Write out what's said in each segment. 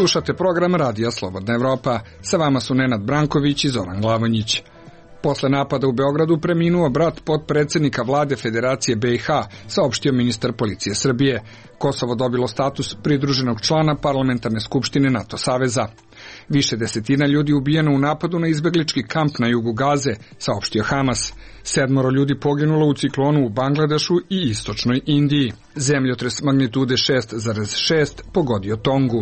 Slušate program Radija Slobodna Evropa. Sa vama su Nenad Branković i Zoran Glavonjić. Posle napada u Beogradu preminuo brat potpredsednika vlade Federacije BiH, saopštio ministar policije Srbije. Kosovo dobilo status pridruženog člana parlamentarne skupštine NATO saveza. Više desetina ljudi ubijeno u napadu na izbeglički kamp na jugu Gaze, saopštio Hamas. 7 ljudi poginulo u ciklonu u Bangladešu i istočnoj Indiji. Zemljotres magnitude 6,6 pogodio Tongu.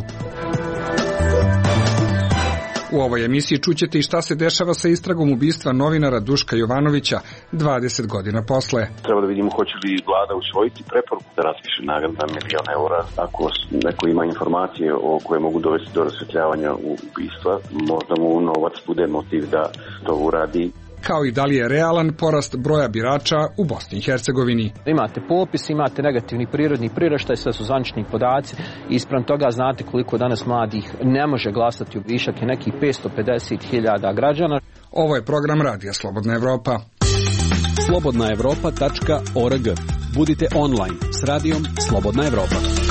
U ovoj emisiji čućete i šta se dešava sa istragom ubistva novinara Duška Jovanovića 20 godina posle. Treba da vidimo hoće li vlada usvojiti preporuku da raspiše nagradu na $1.000.000. Ako neko ima informacije koje mogu dovesti do rasvetljavanja ubistva, možda mu novac bude motiv da to uradi. Kao i da li je realan porast broja birača u Bosni i Hercegovini. Imate popis, imate negativni prirodni priraštaj, sve su zvanični podaci i ispram toga znate koliko danas mladih ne može glasati, u višak je nekih 550.000 građana. Ovo je program Radija Slobodna Evropa. slobodnaevropa.org. Budite online s radijom Slobodna Evropa.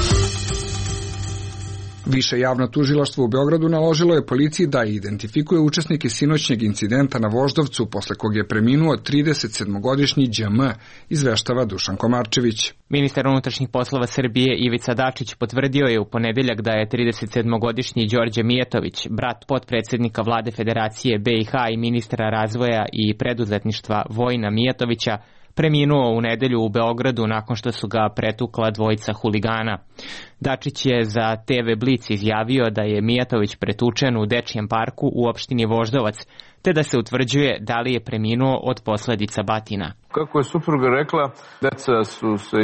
Više javno tužilaštvo u Beogradu naložilo je policiji da identifikuje učesnike sinoćnjeg incidenta na Voždovcu, posle kog je preminuo 37-godišnji DM, izveštava Dušan Komarčević. Ministar unutrašnjih poslova Srbije Ivica Dačić potvrdio je u ponedeljak da je 37-godišnji Đorđe Mijatović, brat potpredsednika vlade Federacije BiH i ministra razvoja i preduzetništva Vojina Mijatovića, preminuo u nedelju u Beogradu nakon što su ga pretukla dvojica huligana. Dačić je za TV Blic izjavio da je Mijatović pretučen u Dečijem parku u opštini Voždovac, te da se utvrđuje da li je preminuo od posledica batina. Kako je supruga rekla, deca su se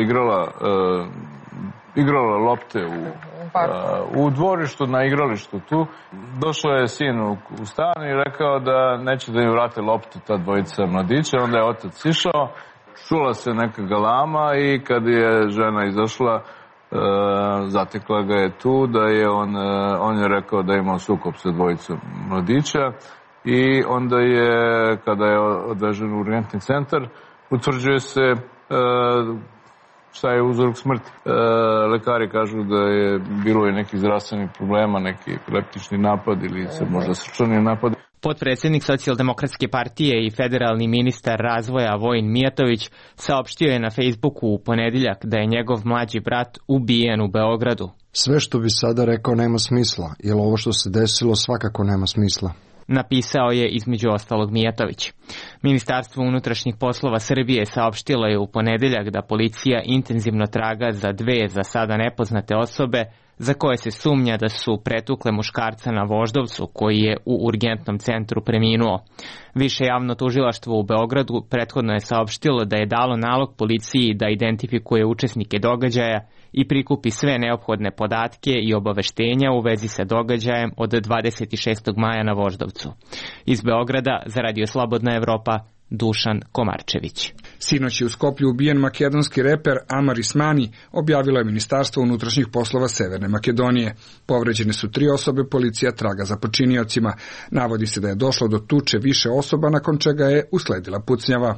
igrala lopte u dvorištu, na igralištu tu. Došao je sin u stan i rekao da neće da im vrate loptu ta dvojica mladića, onda je otac išao. Čula se neka galama i kad je žena izašla, zatekla ga je tu, da je on je rekao da je imao sukob sa dvojicom mladića i onda je, kada je odvežen u urgentni centar, utvrđuje se šta je uzrok smrti. Lekari kažu da je bilo i nekih zdravstvenih problema, neki epileptični napad ili se možda srčani napad. Potpredsednik Socijaldemokratske partije i federalni ministar razvoja Vojin Mijatović saopštio je na Facebooku u ponedeljak da je njegov mlađi brat ubijen u Beogradu. Sve što bi sada rekao nema smisla, jer ovo što se desilo svakako nema smisla. Napisao je između ostalog Mijatović. Ministarstvo unutrašnjih poslova Srbije saopštilo je u ponedeljak da policija intenzivno traga za 2 za sada nepoznate osobe za koje se sumnja da su pretukle muškarca na Voždovcu koji je u urgentnom centru preminuo. Više javno tužilaštvo u Beogradu prethodno je saopštilo da je dalo nalog policiji da identifikuje učesnike događaja i prikupi sve neophodne podatke i obaveštenja u vezi sa događajem od 26. maja na Voždovcu. Iz Beograda za Radio Slobodna Evropa, Dušan Komarčević. Sinoć je u Skoplju ubijen makedonski reper Amar Ismani, objavilo je Ministarstvo unutrašnjih poslova Severne Makedonije. Povređene su 3 osobe, policija traga za počiniocima. Navodi se da je došlo do tuče više osoba, nakon čega je usledila pucnjava.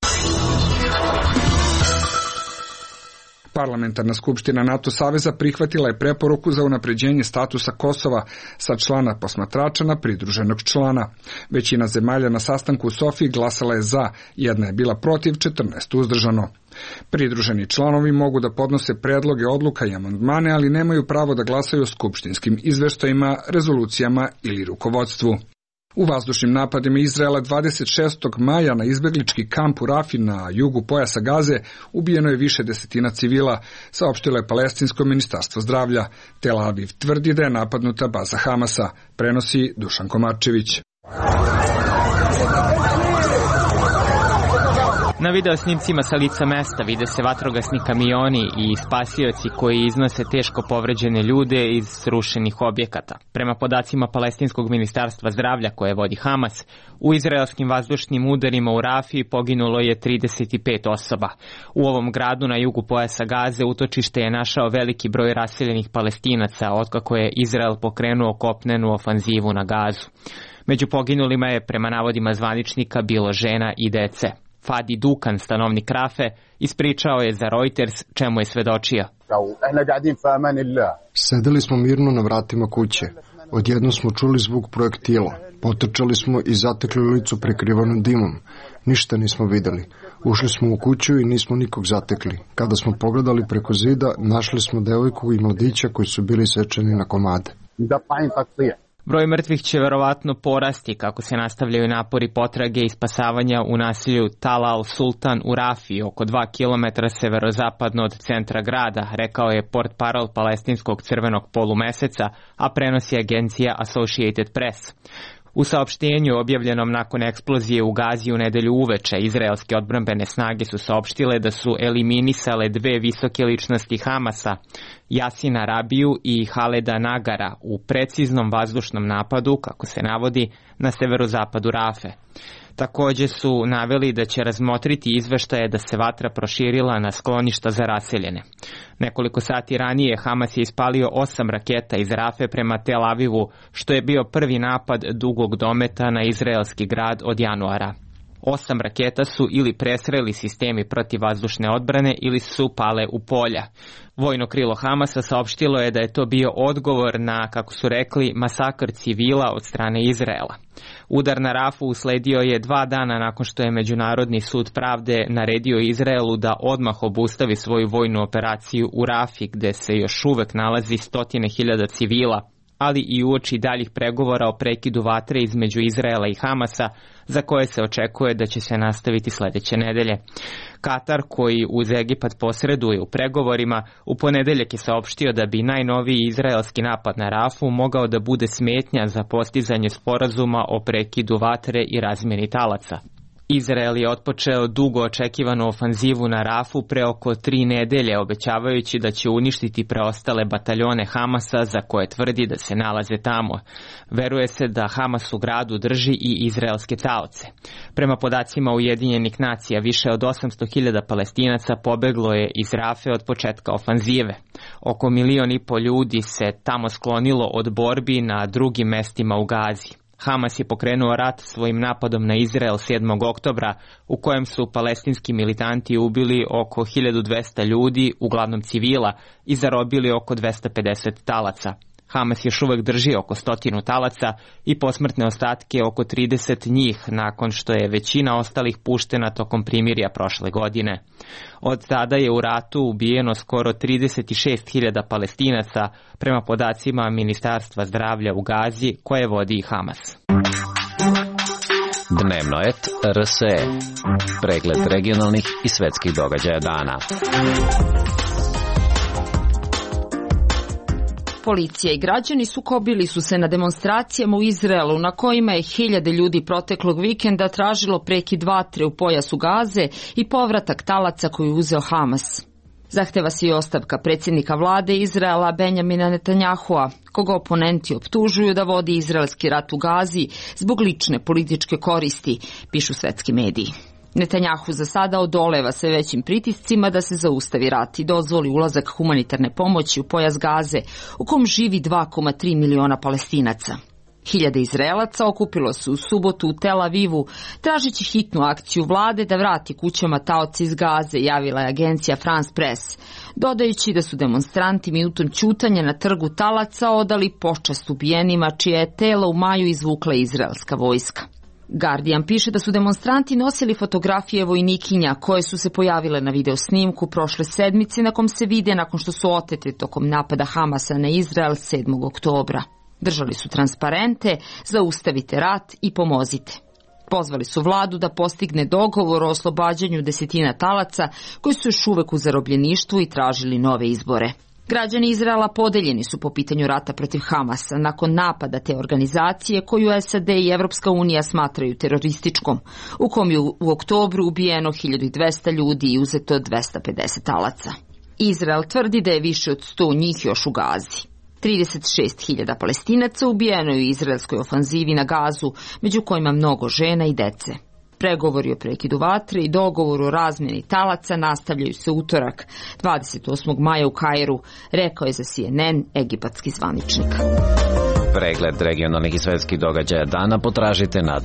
Parlamentarna skupština NATO saveza prihvatila je preporuku za unapređenje statusa Kosova sa člana posmatrača na pridruženog člana. Većina zemalja na sastanku u Sofiji glasala je za, jedna je bila protiv, 14 uzdržano. Pridruženi članovi mogu da podnose predloge odluka i amandmane, ali nemaju pravo da glasaju o skupštinskim izveštajima, rezolucijama ili rukovodstvu. U vazdušnim napadima Izraela 26. maja na izbeglički kamp u Rafi na jugu pojasa Gaze ubijeno je više desetina civila, saopštilo je Palestinsko ministarstvo zdravlja. Tel Aviv tvrdi da je napadnuta baza Hamasa, prenosi Dušan Komarčević. Na videosnimcima sa lica mesta vide se vatrogasni kamioni i spasioci koji iznose teško povređene ljude iz srušenih objekata. Prema podacima Palestinskog ministarstva zdravlja koje vodi Hamas, u izraelskim vazdušnim udarima u Rafi poginulo je 35 osoba. U ovom gradu na jugu pojasa Gaze utočište je našao veliki broj raseljenih Palestinaca otkako je Izrael pokrenuo kopnenu ofanzivu na Gazu. Među poginulima je, prema navodima zvaničnika, bilo žena i dece. Fadi Dukan, stanovnik Rafe, ispričao je za Reuters čemu je svedočio. Sedeli smo mirno na vratima kuće. Odjednom smo čuli zvuk projektila. Potrčali smo i zatekli ulicu prekrivanu dimom. Ništa nismo videli. Ušli smo u kuću i nismo nikog zatekli. Kada smo pogledali preko zida, našli smo devojku i mladića koji su bili sečeni na komade. Broj mrtvih će verovatno porasti kako se nastavljaju napori potrage i spasavanja u naselju Tal Al Sultan u Rafiji, oko 2 km severozapadno od centra grada, rekao je portparol palestinskog crvenog polumeseca, a prenosi agencija Associated Press. U saopštenju objavljenom nakon eksplozije u Gazi u nedelju uveče, izraelske odbrambene snage su saopštile da su eliminisale 2 visoke ličnosti Hamasa, Jasina Rabiju i Haleda Nagara, u preciznom vazdušnom napadu, kako se navodi, na severozapadu Rafe. Takođe su naveli da će razmotriti izveštaje da se vatra proširila na skloništa za raseljene. Nekoliko sati ranije Hamas je ispalio 8 raketa iz Rafe prema Tel Avivu, što je bio prvi napad dugog dometa na izraelski grad od januara. 8 raketa su ili presreli sistemi protivvazdušne odbrane ili su pale u polja. Vojno krilo Hamasa saopštilo je da je to bio odgovor na, kako su rekli, masakr civila od strane Izraela. Udar na Rafu usledio je 2 dana nakon što je Međunarodni sud pravde naredio Izraelu da odmah obustavi svoju vojnu operaciju u Rafi, gde se još uvek nalazi 100.000 civila, ali i uoči daljih pregovora o prekidu vatre između Izraela i Hamasa, za koje se očekuje da će se nastaviti sledeće nedelje. Katar, koji uz Egipat posreduje u pregovorima, u ponedeljak je saopštio da bi najnoviji izraelski napad na Rafu mogao da bude smetnja za postizanje sporazuma o prekidu vatre i razmjeni talaca. Izrael je otpočeo dugo očekivanu ofanzivu na Rafu pre oko 3 nedelje, obećavajući da će uništiti preostale bataljone Hamasa za koje tvrdi da se nalaze tamo. Veruje se da Hamas u gradu drži i izraelske taoce. Prema podacima Ujedinjenih nacija, više od 800.000 Palestinaca pobeglo je iz Rafe od početka ofanzive. Oko 1,5 miliona ljudi se tamo sklonilo od borbi na drugim mestima u Gazi. Hamas je pokrenuo rat svojim napadom na Izrael 7. oktobra, u kojem su palestinski militanti ubili oko 1200 ljudi, uglavnom civila, i zarobili oko 250 talaca. Hamas još uvek drži oko 100 talaca i posmrtne ostatke oko 30 njih, nakon što je većina ostalih puštena tokom primirja prošle godine. Od tada je u ratu ubijeno skoro 36.000 Palestinaca, prema podacima Ministarstva zdravlja u Gazi, koje vodi Hamas. Dnevno et RSE. Pregled regionalnih i svetskih događaja dana. Policija i građani sukobili su se na demonstracijama u Izraelu, na kojima je 1000 ljudi proteklog vikenda tražilo prekid vatre u pojasu Gaze i povratak talaca koju je uzeo Hamas. Zahteva se i ostavka predsjednika vlade Izraela Benjamina Netanyahua, koga oponenti optužuju da vodi izraelski rat u Gazi zbog lične političke koristi, pišu svetski mediji. Netanjahu za sada odoleva sve većim pritiscima da se zaustavi rat i dozvoli ulazak humanitarne pomoći u pojas Gaze, u kom živi 2,3 miliona Palestinaca. 1000 Izraelaca okupilo se u subotu u Tel Avivu, tražeći hitnu akciju vlade da vrati kućama taoce iz Gaze, javila je agencija France Press, dodajući da su demonstranti minutom ćutanja na trgu talaca odali počast ubijenima, čije je telo u maju izvukla izraelska vojska. Guardian piše da su demonstranti nosili fotografije vojnikinja koje su se pojavile na video snimku prošle sedmice, na kom se vide nakon što su otete tokom napada Hamasa na Izrael 7. oktobra. Držali su transparente, zaustavite rat i pomozite. Pozvali su vladu da postigne dogovor o oslobađanju 10 talaca koji su još uvek u zarobljeništvu i tražili nove izbore. Građani Izraela podeljeni su po pitanju rata protiv Hamasa nakon napada te organizacije koju SAD i Evropska unija smatraju terorističkom, u kom je u oktobru ubijeno 1200 ljudi i uzeto 250 talaca. Izrael tvrdi da je više od 100 njih još u Gazi. 36.000 Palestinaca ubijeno je u izraelskoj ofanzivi na Gazu, među kojima mnogo žena i dece. Pregovori o prekidu vatre i dogovor o razmjeni talaca nastavljaju se utorak, 28. maja u Kairu, rekao je za CNN egipatski zvaničnik. Pregled regionalnih i svetskih događaja dana potražite na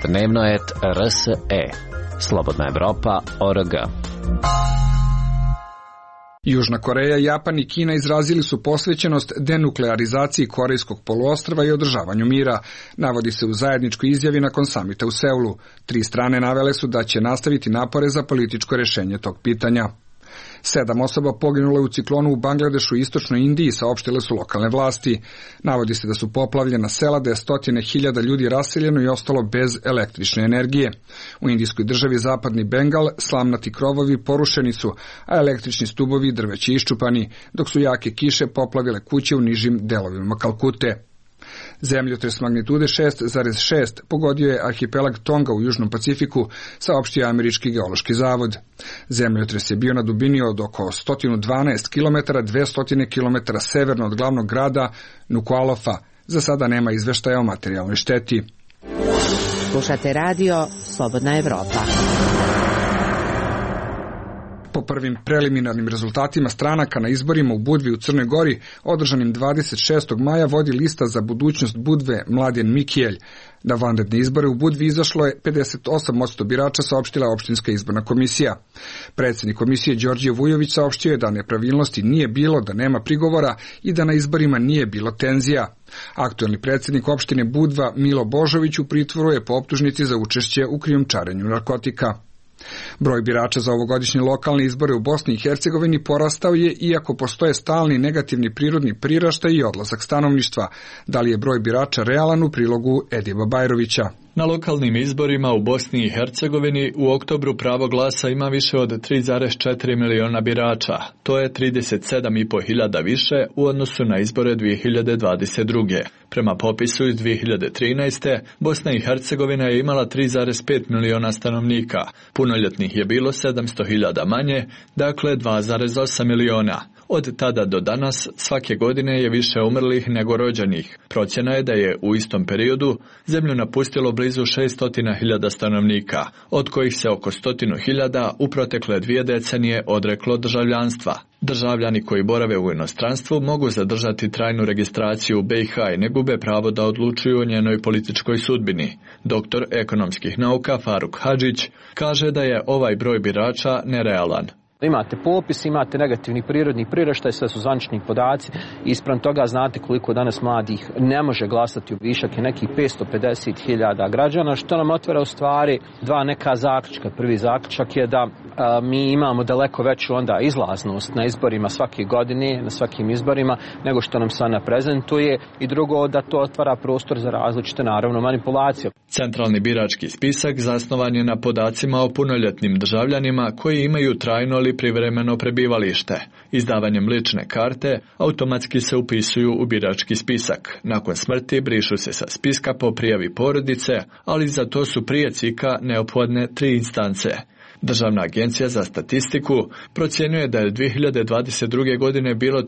dnevnoet.rse. Slobodna Evropa.org. Južna Koreja, Japan i Kina izrazili su posvećenost denuklearizaciji Korejskog poluostrva i održavanju mira, navodi se u zajedničkoj izjavi nakon samita u Seulu. 3 strane navele su da će nastaviti napore za političko rješenje tog pitanja. 7 osoba poginulo je u ciklonu u Bangladešu i istočnoj Indiji, saopštile su lokalne vlasti. Navodi se da su poplavljena sela, da je 100.000 ljudi raseljeno i ostalo bez električne energije. U indijskoj državi Zapadni Bengal slamnati krovovi porušeni su, a električni stubovi i drveći iščupani, dok su jake kiše poplavile kuće u nižim delovima Kalkute. Zemljotres magnitude 6,6 pogodio je arhipelag Tonga u Južnom Pacifiku, saopštio Američki geološki zavod. Zemljotres je bio na dubini od oko 112 km, 200 km severno od glavnog grada Nuku'alofa. Za sada nema izveštaja o materijalnoj šteti. Slušate radio Slobodna Evropa. Po prvim preliminarnim rezultatima stranaka na izborima u Budvi u Crnoj Gori, održanim 26. maja, vodi lista za budućnost Budve Mladen Mikijelj. Na vanredne izbore u Budvi izašlo je 58% birača, saopštila opštinska izborna komisija. Predsjednik komisije Đorđe Vujović saopštio je da nepravilnosti nije bilo, da nema prigovora i da na izborima nije bilo tenzija. Aktuelni predsjednik opštine Budva Milo Božović u pritvoru je po optužnici za učešće u krijumčarenju narkotika. Broj birača za ovogodišnje lokalne izbore u Bosni i Hercegovini porastao je, iako postoje stalni negativni prirodni priraštaj i odlazak stanovništva. Da li je broj birača realan, u prilogu Edijeva Bajrovića? Na lokalnim izborima u Bosni i Hercegovini u oktobru pravo glasa ima više od 3,4 miliona birača. To je 37.500 više u odnosu na izbore 2022. Prema popisu iz 2013. Bosna i Hercegovina je imala 3,5 miliona stanovnika. Punoljetnih je bilo 700.000 manje, dakle 2,8 miliona. Od tada do danas svake godine je više umrlih nego rođenih. Procjena je da je u istom periodu zemlju napustilo blizu 600.000 stanovnika, od kojih se oko 100.000 u protekle 2 decenije odreklo državljanstva. Državljani koji borave u inostranstvu mogu zadržati trajnu registraciju u BiH i ne gube pravo da odlučuju o njenoj političkoj sudbini. Doktor ekonomskih nauka Faruk Hadžić kaže da je ovaj broj birača nerealan. Imate popis, imate negativni prirodni priraštaj, sve su zvanični podaci i ispram toga znate koliko danas mladih ne može glasati u višak je nekih 550.000 građana, što nam otvara u stvari 2 neka zaključka. Prvi zaključak je da mi imamo daleko veću onda izlaznost na izborima svake godine, na svakim izborima, nego što nam sada prezentuje, i drugo da to otvara prostor za različite naravno manipulacije. Centralni birački spisak zasnovan je na podacima o punoljetnim državljanima koji imaju trajno ili privremeno prebivalište. Izdavanjem lične karte automatski se upisuju u birački spisak. Nakon smrti brišu se sa spiska po prijavi porodice, ali za to su prije CIK-a neophodne 3 instance. Državna agencija za statistiku procjenjuje da je 2022. godine bilo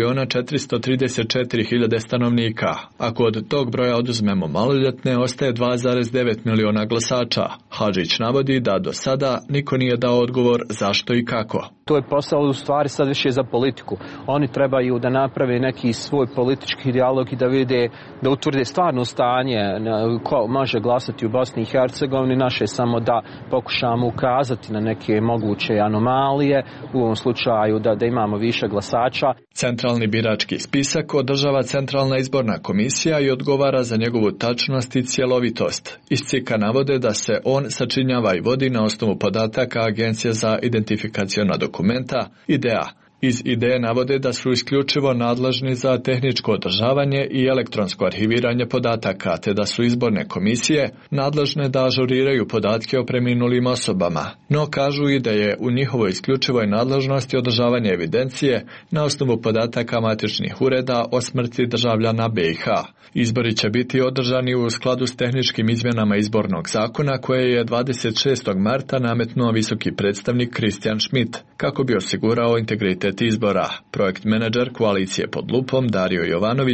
3.434.000 stanovnika. Ako od tog broja oduzmemo maloljetne, ostaje 2,9 miliona glasača. Hadžić navodi da do sada niko nije dao odgovor zašto i kako. To je posao u stvari sad više za politiku. Oni trebaju da naprave neki svoj politički dijalog i da vide, da utvrde stvarno stanje ko može glasati u Bosni i Hercegovini. Naše samo da pokušamo ukazati na neke moguće anomalije, u ovom slučaju da imamo više glasača. Centralni birački spisak održava Centralna izborna komisija i odgovara za njegovu tačnost i cjelovitost. Iz CIK-a navode da se on sačinjava i vodi na osnovu podataka Agencije za identifikaciona dokumenta, IDEA. Iz IDEA navode da su isključivo nadležni za tehničko održavanje i elektronsko arhiviranje podataka, te da su izborne komisije nadležne da ažuriraju podatke o preminulim osobama. No kažu i da je u njihovoj isključivoj nadležnosti održavanje evidencije na osnovu podataka matičnih ureda o smrti državljana BiH. Izbori će biti održani u skladu s tehničkim izmjenama izbornog zakona koje je 26. marta nametnuo visoki predstavnik Kristijan Schmidt, kako bi osigurao integritet izbora. Projekt menadžer koalicije Pod lupom Dario Jovanović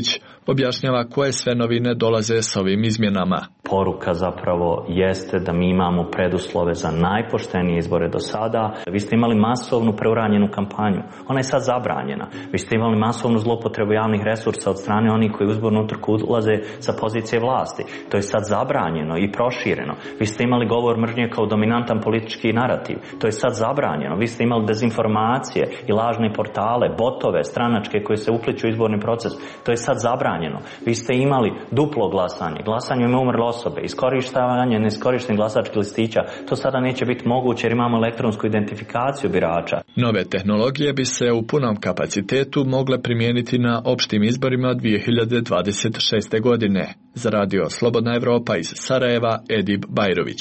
Objašnjava koje sve novine dolaze s ovim izmjenama. Poruka zapravo jeste da mi imamo preduslove za najpoštenije izbore do sada. Vi ste imali masovnu preuranjenu kampanju. Ona je sad zabranjena. Vi ste imali masovnu zloupotrebu javnih resursa od strane onih koji u izbornu utrku ulaze sa pozicije vlasti. To je sad zabranjeno i prošireno. Vi ste imali govor mržnje kao dominantan politički narativ. To je sad zabranjeno. Vi ste imali dezinformacije i lažne portale, botove, stranačke koje se upliću u izborni proces. To je sad zabranjeno. Vi ste imali duplo glasanje, glasanje u umrle osobe, iskorištavanje neiskorištenih glasačkih listića. To sada neće biti moguće jer imamo elektronsku identifikaciju birača. Nove tehnologije bi se u punom kapacitetu mogle primijeniti na opštim izborima 2026. godine. Za radio Slobodna Evropa iz Sarajeva, Edip Bajrović.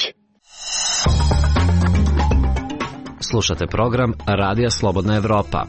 Slušate program Radija Slobodna Evropa.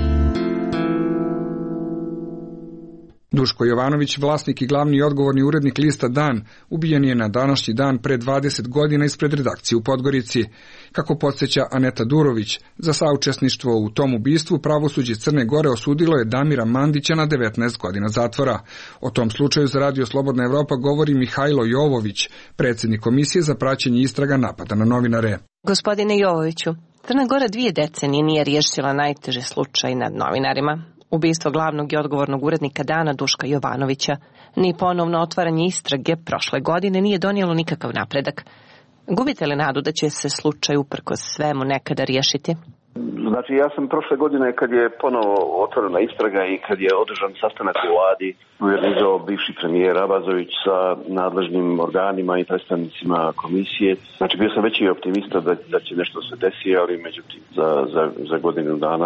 Duško Jovanović, vlasnik i glavni odgovorni urednik lista Dan, ubijen je na današnji dan pre 20 godina ispred redakcije u Podgorici. Kako podsjeća Aneta Durović, za saučesništvo u tom ubistvu pravosuđe Crne Gore osudilo je Damira Mandića na 19 godina zatvora. O tom slučaju za radio Slobodna Evropa govori Mihajlo Jovović, predsjednik Komisije za praćenje istraga napada na novinare. Gospodine Jovoviću, Crna Gora 2 decenije nije riješila najteži slučaj nad novinarima. Ubistvo glavnog i odgovornog urednika Dana Duška Jovanovića, ni ponovno otvaranje istrage prošle godine nije donijelo nikakav napredak. Gubite li nadu da će se slučaj uprkos svemu nekada riješiti? Znači, ja sam prošle godine, kad je ponovo otvorena istraga i kad je održan sastanak u vladi, organizovao bivši premijer Abazović sa nadležnim organima i predstavnicima komisije. Znači, bio sam veći optimista da će nešto se desiti, ali međutim, za godinu dana,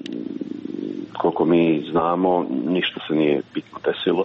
koliko mi znamo, ništa se nije bitno desilo.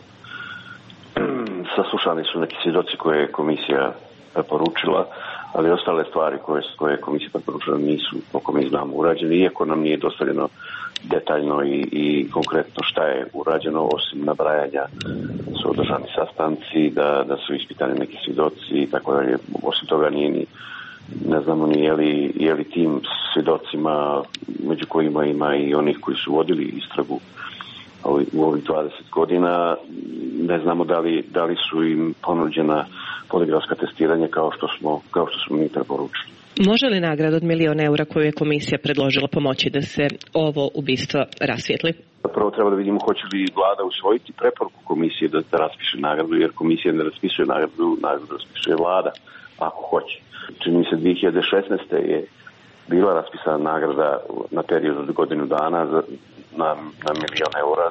Saslušani su neki svjedoci koje je komisija preporučila, ali ostale stvari koje je komisija preporučila nisu, koliko mi znamo, urađene, iako nam nije dostavljeno detaljno i konkretno šta je urađeno, osim nabrajanja su održani sastanci, da su ispitani neki svjedoci i tako dalje. Osim toga nije ni, ne znamo ni je li tim svjedocima, među kojima ima i onih koji su vodili istragu u ovih 20 godina, ne znamo da li su im ponuđena poligrafska testiranja kao što smo mi preporučili. Može li nagrada od €1.000.000 koju je komisija predložila pomoći da se ovo ubistvo rasvijetli? Prvo treba da vidimo hoće li vlada usvojiti preporuku komisije da raspiše nagradu, jer komisija ne raspisuje nagradu raspisuje vlada, ako hoće. Čini mi se 2016. je bila raspisana nagrada na period od godinu dana na €1.000.000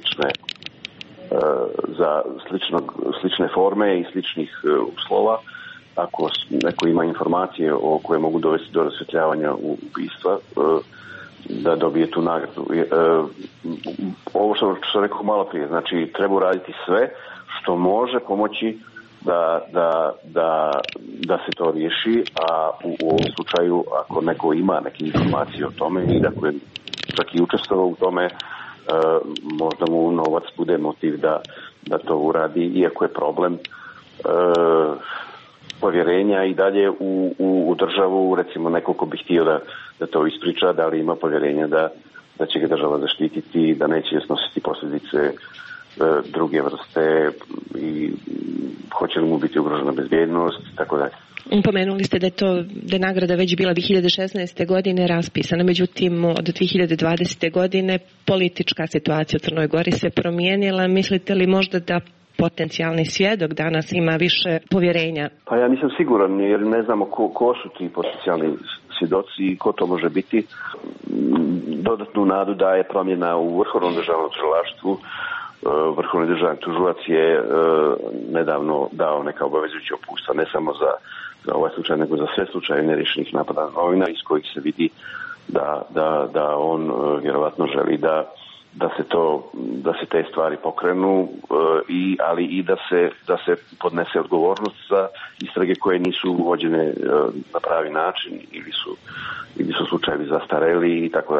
za slične forme i sličnih uslova. Ako neko ima informacije koje mogu dovesti do rasvjetljavanja ubistva, da dobije tu nagradu. Ovo što sam rekao malo prije, znači treba uraditi sve što može pomoći da se to riješi, a u ovom slučaju ako neko ima neke informacije o tome i ako je čak i učestvovao u tome, možda mu novac bude motiv da to uradi, iako je problem povjerenja i dalje u državu. Recimo neko ko bi htio da to ispriča, da li ima povjerenja da će ga država zaštititi, da neće snositi posljedice druge vrste i hoće li mu biti ugrožena bezbjednost i tako dalje. Pomenuli ste da je nagrada već bila 2016. godine raspisana, međutim od 2020. godine politička situacija u Crnoj Gori se promijenila. Mislite li možda da potencijalni svjedok danas ima više povjerenja? Pa ja nisam siguran, jer ne znamo ko su ti potencijalni svjedoci i ko to može biti. Dodatnu nadu daje promjena u Vrhovnom državnom tužilaštvu. Vrhovni državni tužilac je nedavno dao neka obavezujuća uputstva, ne samo za ovaj slučaj, nego za sve slučaje neriješenih napada na novinara, iz kojih se vidi da on vjerovatno želi da se te stvari pokrenu, ali i da se podnese odgovornost za istrage koje nisu vođene na pravi način ili su slučajevi zastareli i tako dalje.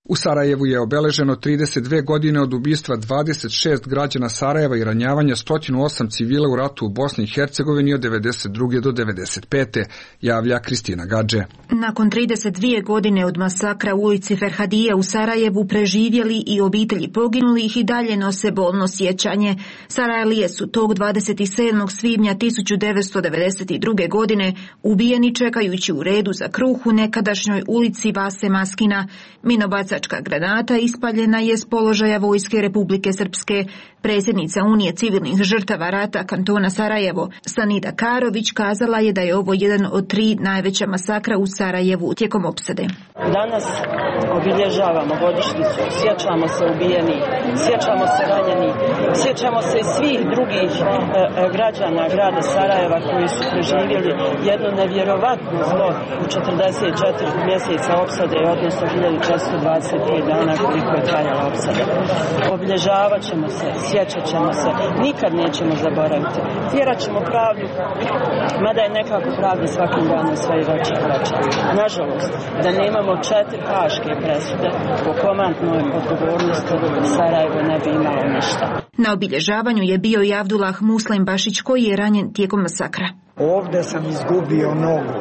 U Sarajevu je obeleženo 32 godine od ubistva 26 građana Sarajeva i ranjavanja 108 civila u ratu u Bosni i Hercegovini od 92. do 95. javlja Kristina Gadže. Nakon 32 godine od masakra u ulici Ferhadije u Sarajevu preživjeli i obitelji poginulih i dalje nose bolno sjećanje. Sarajlije su tog 27. svibnja 1992. godine ubijeni čekajući u redu za kruh u nekadašnjoj ulici Vase Maskina. Minobacačka granata ispaljena je s položaja Vojske Republike Srpske. Predsjednica Unije civilnih žrtava rata kantona Sarajevo, Sanida Karović, kazala je da je ovo jedan od 3 najveća masakra u Sarajevu tijekom opsade. Danas obilježavamo godišnjicu, sjećamo se ubijenih, sjećamo se ranjenih, sjećamo se svih drugih građana grada Sarajeva koji su preživjeli jedno nevjerovatno zlo u 44 mjeseca opsade, odnosno 1425 dana koliko je trajala opsada. Obilježavat ćemo se, sjećat ćemo se, nikad nećemo zaboraviti. Tjerat ćemo pravdu, mada je nekako pravda svakim danom sve i veća i veća. Nažalost, da nemamo 4 haške presude po komandnoj odgovornosti, Sarajevo ne bi imalo ništa. Na obilježavanju je bio i Abdullah Muslim Bašić koji je ranjen tijekom masakra. Ovdje sam izgubio nogu.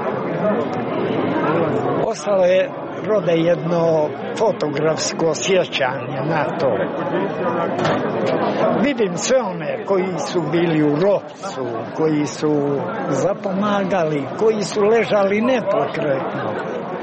Ostalo je rode jedno fotografsko sjećanje na to. Vidim sve one koji su bili u ropcu, koji su zapomagali, koji su ležali nepokretno.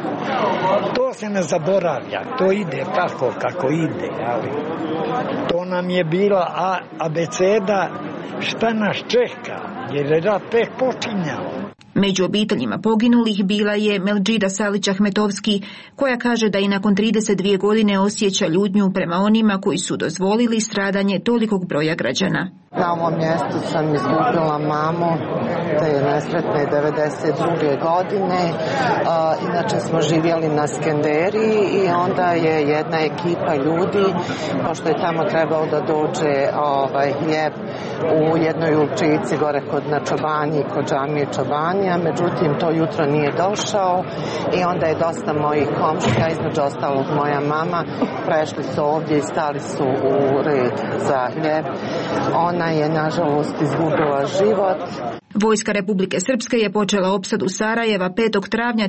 To se ne zaboravlja, to ide tako kako ide, ali to nam je bila abeceda šta nas čeka, jer je rat tek počinjao. Među obiteljima poginulih bila je Meldžida Salić-Ahmetovski, koja kaže da i nakon 32 godine osjeća ljutnju prema onima koji su dozvolili stradanje tolikog broja građana. Na ovom mjestu sam izgubila mamu, te nesretne 92. godine. Inače smo živjeli na Skenderiji i onda je jedna ekipa ljudi, pošto je tamo trebao da dođe hljeb u jednoj ulčici gore kod na Čobanji, kod džamije Čobanija, međutim to jutro nije došao i onda je dosta mojih komšija, između ostalog moja mama, prešli su ovdje i stali su u red za hljeb. Ona je nažalost izgubila život. Vojska Republike Srpske je počela opsadu Sarajeva 5. travnja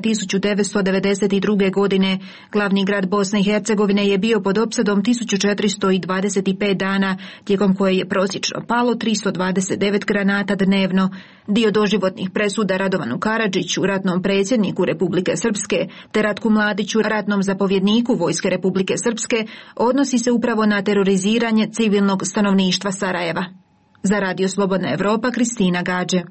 1992. godine. Glavni grad Bosne i Hercegovine je bio pod opsadom 1425 dana, tijekom koje je prosječno palo 329 granata dnevno. Dio doživotnih presuda Radovanu Karadžiću, ratnom predsjedniku Republike Srpske, te Ratku Mladiću, ratnom zapovjedniku Vojske Republike Srpske, odnosi se upravo na teroriziranje civilnog stanovništva Sarajeva. Za Radio Slobodna Evropa, Kristina Gadže.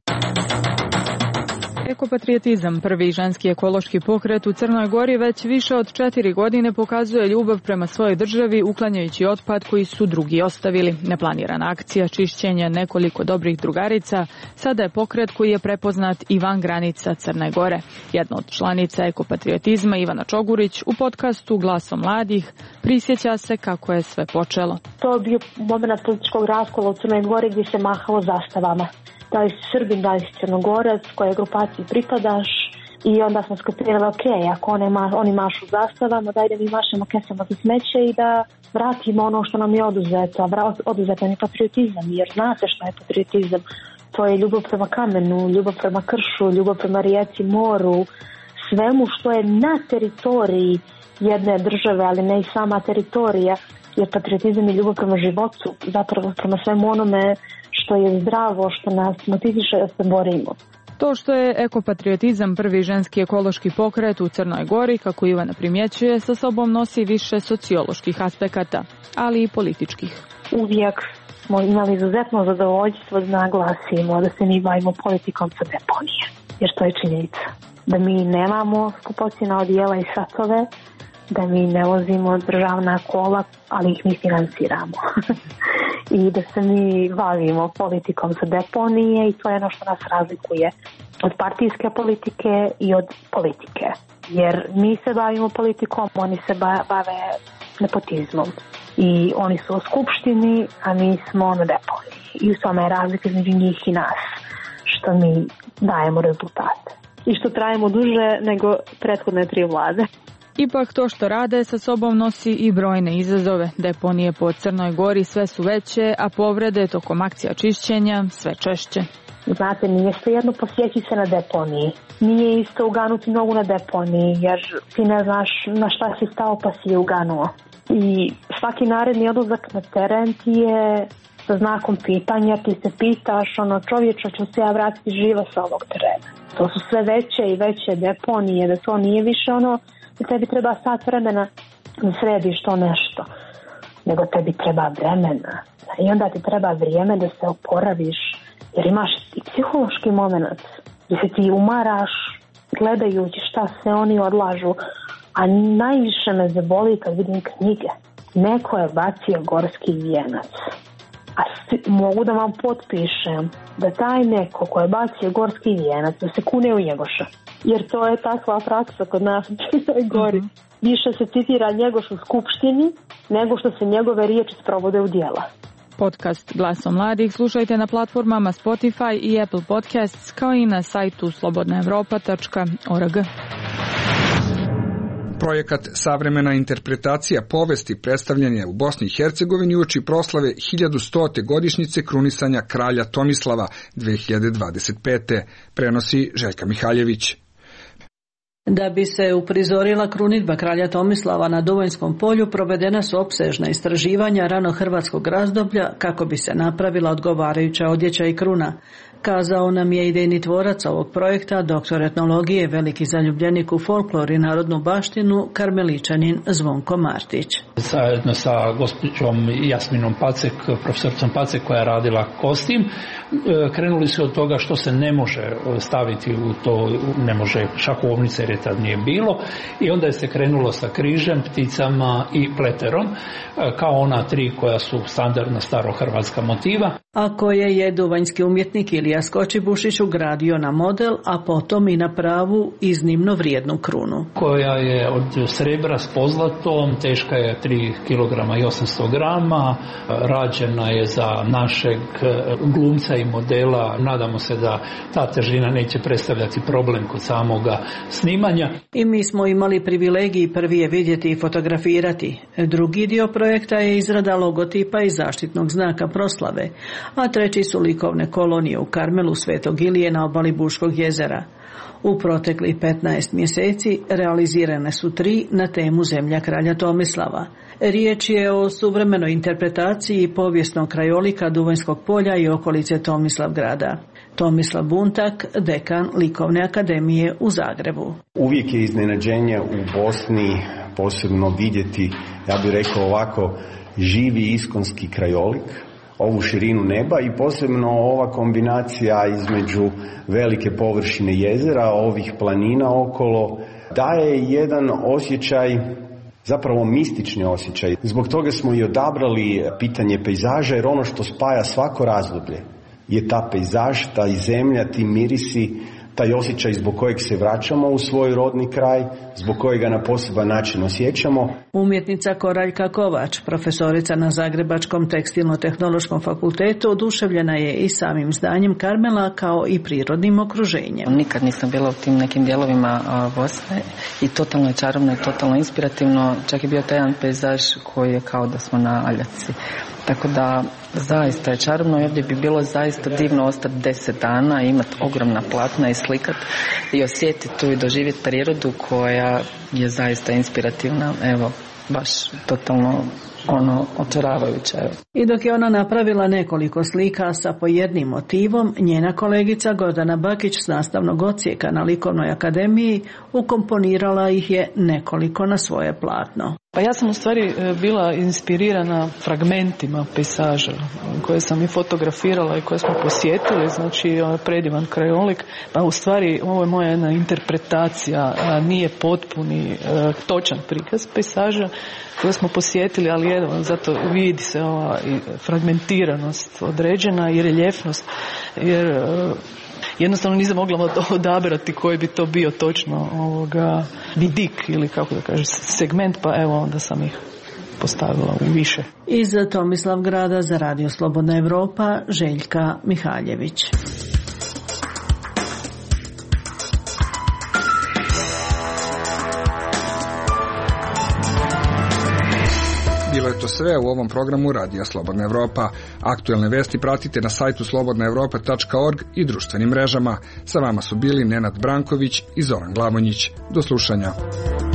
Ekopatriotizam, prvi ženski ekološki pokret u Crnoj Gori, već više od 4 godine pokazuje ljubav prema svojoj državi, uklanjajući otpad koji su drugi ostavili. Neplanirana akcija čišćenja nekoliko dobrih drugarica sada je pokret koji je prepoznat i van granica Crne Gore. Jedna od članica ekopatriotizma, Ivana Čogurić, u podcastu Glaso mladih prisjeća se kako je sve počelo. To je bio moment političkog raskola u Crnoj Gori gdje se mahalo zastavama. Da li si Srbin, da li si Crnogorac, koje grupaciji pripadaš, i onda smo skopirali, ok, ako oni mašu zastavama, dajde mi mašemo kesama za smeće i da vratimo ono što nam je oduzeto. Oduzeto je patriotizam, jer znate što je patriotizam. To je ljubav prema kamenu, ljubav prema kršu, ljubav prema rijeci, moru, svemu što je na teritoriji jedne države, ali ne i sama teritorija, jer patriotizam je ljubav prema životu, zapravo prema svemu onome što je zdravo, što nas motiviše da se borimo. To što je ekopatriotizam prvi ženski ekološki pokret u Crnoj Gori, kako Ivana primjećuje, sa sobom nosi više socioloških aspekata, ali i političkih. Uvijek smo imali izuzetno zadovoljstvo da naglasimo da se mi bavimo politikom sa deponije, jer to je činjenica. Da mi nemamo skupocjena odijela i satove, da mi ne vozimo državna kola, ali ih mi financiramo. I da se mi bavimo politikom sa deponije i to je ono što nas razlikuje od partijske politike i od politike. Jer mi se bavimo politikom, oni se bave nepotizmom. I oni su u skupštini, a mi smo na deponiji. I u tome je razlika između njih i nas, što mi dajemo rezultate. I što trajemo duže nego prethodne 3 vlade. Ipak to što rade sa sobom nosi i brojne izazove. Deponije po Crnoj Gori sve su veće, a povrede tokom akcija čišćenja sve češće. Znate, nije svejedno posjeći se na deponiji. Nije isto uganuti nogu na deponiji, jer ti ne znaš na šta si stao pa si je uganuo. I svaki naredni odlazak na teren ti je sa znakom pitanja, ti se pitaš, čovječa, ću se ja vratiti živa sa ovog terena. To su sve veće i veće deponije, da to nije više da tebi treba sat vremena da središ to nešto, nego tebi treba vremena. I onda ti treba vrijeme da se oporaviš, jer imaš i psihološki moment gdje se ti umaraš gledajući šta se oni odlažu, a najviše me zaboli kad vidim knjige. Neko je bacio gorski vijenac. A mogu da vam potpišem da taj neko ko je bacio gorski vijenac da se kune u Njegoša. Jer to je takva praksa kod nas u Crnoj Gori. Više se citira Njegoš u skupštini nego što se njegove riječi sprovode u djela. Podcast Glasom mladih slušajte na platformama Spotify i Apple Podcasts, kao i na sajtu slobodnaevropa.org. Projekat Savremena interpretacija povesti predstavljanja u Bosni i Hercegovini uoči proslave 1100. godišnjice krunisanja kralja Tomislava 2025. Prenosi Željka Mihaljević. Da bi se uprizorila krunidba kralja Tomislava na Duvanjskom polju, provedena su opsežna istraživanja ranohrvatskog razdoblja kako bi se napravila odgovarajuća odjeća i kruna. Kazao nam je idejni tvorac ovog projekta, doktor etnologije, veliki zaljubljenik u folklor i narodnu baštinu, karmeličanin Zvonko Martić. Zajedno sa gospođom Jasminom Pacek, profesoricom Pacek koja je radila kostim, krenuli su od toga što se ne može staviti u to, ne može šahovnice jer je tad nije bilo, i onda je se krenulo sa križem, pticama i pleterom, kao ona tri koja su standardna starohrvatska motiva. A koje je duvanjski umjetnik Ilija Skočibušić ugradio na model, a potom i na pravu iznimno vrijednu krunu. Koja je od srebra s pozlatom, teška je 3 kg i 800 grama, rađena je za našeg glumca i modela. Nadamo se da ta težina neće predstavljati problem kod samoga snimanja. I mi smo imali privilegiji prvi je vidjeti i fotografirati. Drugi dio projekta je izrada logotipa i zaštitnog znaka proslave, a treći su likovne kolonije u Karmelu Svetog Ilije na obali Buškog jezera. U proteklih 15 mjeseci realizirane su 3 na temu Zemlja kralja Tomislava. Riječ je o suvremenoj interpretaciji povijesnog krajolika Duvanjskog polja i okolice Tomislavgrada. Tomislav Buntak, dekan Likovne akademije u Zagrebu. Uvijek je iznenađenje u Bosni posebno vidjeti, ja bih rekao ovako, živi iskonski krajolik, ovu širinu neba i posebno ova kombinacija između velike površine jezera, ovih planina okolo, daje jedan osjećaj, zapravo mistični osjećaj. Zbog toga smo i odabrali pitanje pejzaža, jer ono što spaja svako razdoblje je ta pejzaž, ta zemlja, ti mirisi, taj osjećaj zbog kojeg se vraćamo u svoj rodni kraj, zbog kojega na poseban način osjećamo. Umjetnica Koraljka Kovač, profesorica na Zagrebačkom tekstilno-tehnološkom fakultetu, oduševljena je i samim zdanjem Karmela kao i prirodnim okruženjem. Nikad nisam bila u tim nekim dijelovima Bosne i totalno je čarobno i totalno inspirativno. Čak je bio taj jedan pejzaž koji je kao da smo na Aljaci. Tako da zaista je čarobno i ovdje bi bilo zaista divno ostati 10 dana, imati ogromna platna i slikati i osjetiti tu i doživjeti prirodu koja je zaista inspirativna. Evo, baš totalno očaravajuća. I dok je ona napravila nekoliko slika sa po jednim motivom, njena kolegica Gordana Bakić s nastavnog odsjeka na Likovnoj akademiji ukomponirala ih je nekoliko na svoje platno. Pa ja sam u stvari bila inspirirana fragmentima pejsaža koje sam i fotografirala i koje smo posjetili, znači predivan krajolik. Pa u stvari ovo je moja jedna interpretacija, nije potpuni točan prikaz pejsaža koje smo posjetili, ali evo, zato vidi se ova fragmentiranost određena i reljefnost, jer jednostavno nisam mogla odabrati koji bi to bio točno vidik ili kako da kažem segment, pa evo onda sam ih postavila u više. Iz Tomislavgrada za Radio Slobodna Evropa, Željka Mihaljević. je to sve u ovom programu Radija Slobodna Evropa. Aktuelne vesti pratite na sajtu slobodnaevropa.org i društvenim mrežama. Sa vama su bili Nenad Branković i Zoran Glavonjić. Do slušanja.